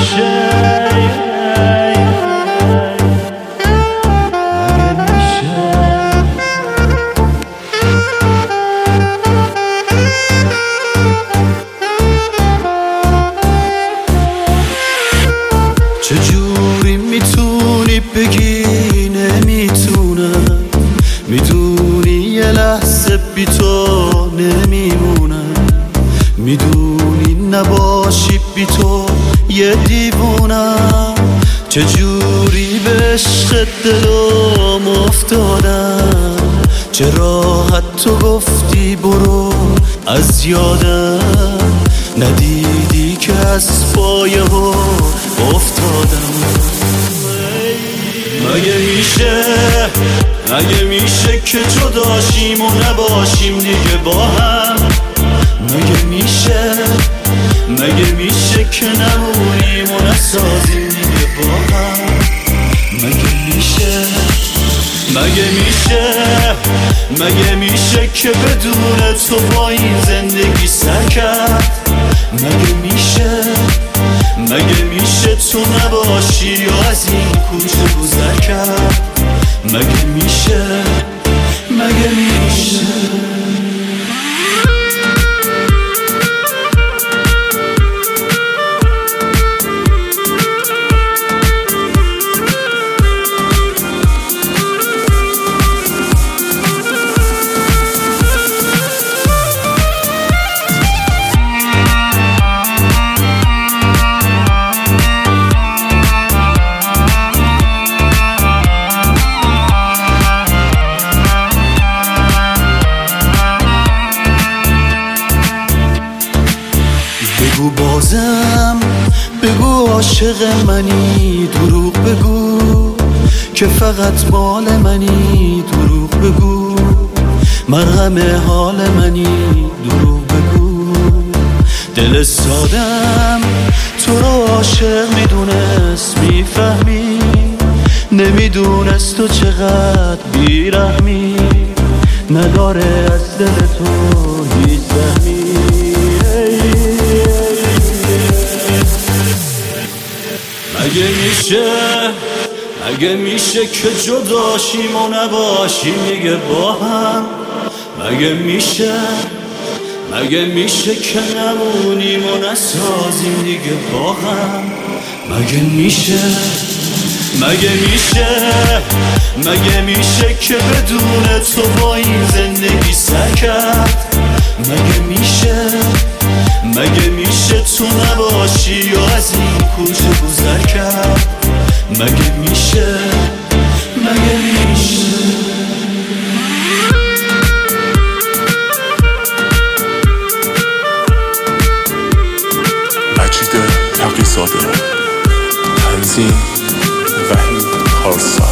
چجوری میتونی بگی نمیتونم؟ میدونی یه لحظه بی تو نمیمونم، میدونی نباشی بی تو یه دیوونم. چجوری به عشق دلم افتادم؟ چه راحت تو گفتی برو از یادم، ندیدی که از پایه ها افتادم. مگه میشه که جداشیم و نباشیم دیگه با هم؟ مگه میشه که نمونیم و نسازیم دیگه با هم؟ مگه میشه که بدون تو با این زندگی سر کرد؟ مگه میشه تو نباشی یا از این کوچه گذر کرد؟ مگه میشه بگو بازم، بگو عاشق منی، دروغ بگو که فقط مال منی، دروغ بگو مرهم حال منی، دروغ بگو. دل سادم تو رو عاشق میدونست، میفهمی؟ نمیدونست تو چقدر بیرحمی، نداره از دل تو هیچ سهمی. مگه میشه که جداشیم و نباشیم دیگه با هم؟ مگه میشه که نمونیم و نسازیم دیگه با هم؟ مگه میشه که بدون تو با این زندگی سر کرد؟ مگه میشه تو نباشی یا از این کوچه گذر کرد؟ مگه میشه مجید تقی‌زاده، تنظیم وحید خارسان.